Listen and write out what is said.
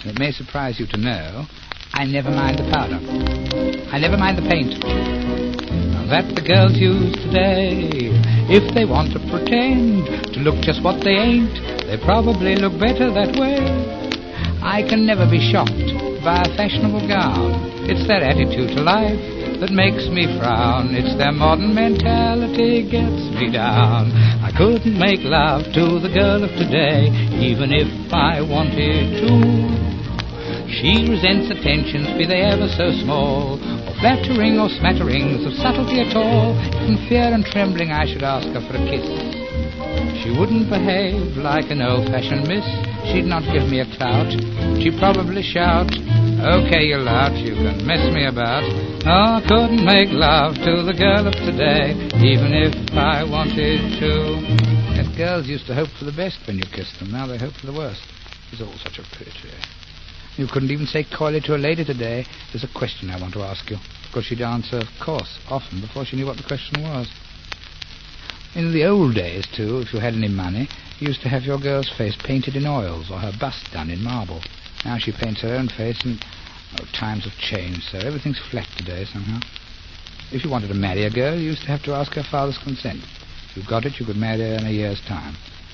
And it may surprise you to know I never mind the powder. I never mind the paint. Now that the girls use today, if they want to pretend to look just what they ain't, they probably look better that way. I can never be shocked by a fashionable gown. It's their attitude to life that makes me frown. It's their modern mentality gets me down. I couldn't make love to the girl of today, even if I wanted to. She resents attentions, be they ever so small, or flattering or smatterings of subtlety at all. In fear and trembling I should ask her for a kiss. She wouldn't behave like an old-fashioned miss. She'd not give me a clout. She'd probably shout, "Okay, you lout, you can mess me about." Oh, I couldn't make love to the girl of today, even if I wanted to. And girls used to hope for the best when you kissed them. Now they hope for the worst. It's all such a pity. You couldn't even say coyly to a lady today, "There's a question I want to ask you," because she'd answer, "Of course," often before she knew what the question was. In the old days, too, if you had any money, you used to have your girl's face painted in oils or her bust done in marble. Now she paints her own face, and times have changed, so everything's flat today somehow. If you wanted to marry a girl, you used to have to ask her father's consent. If you got it, you could marry her in a year's time.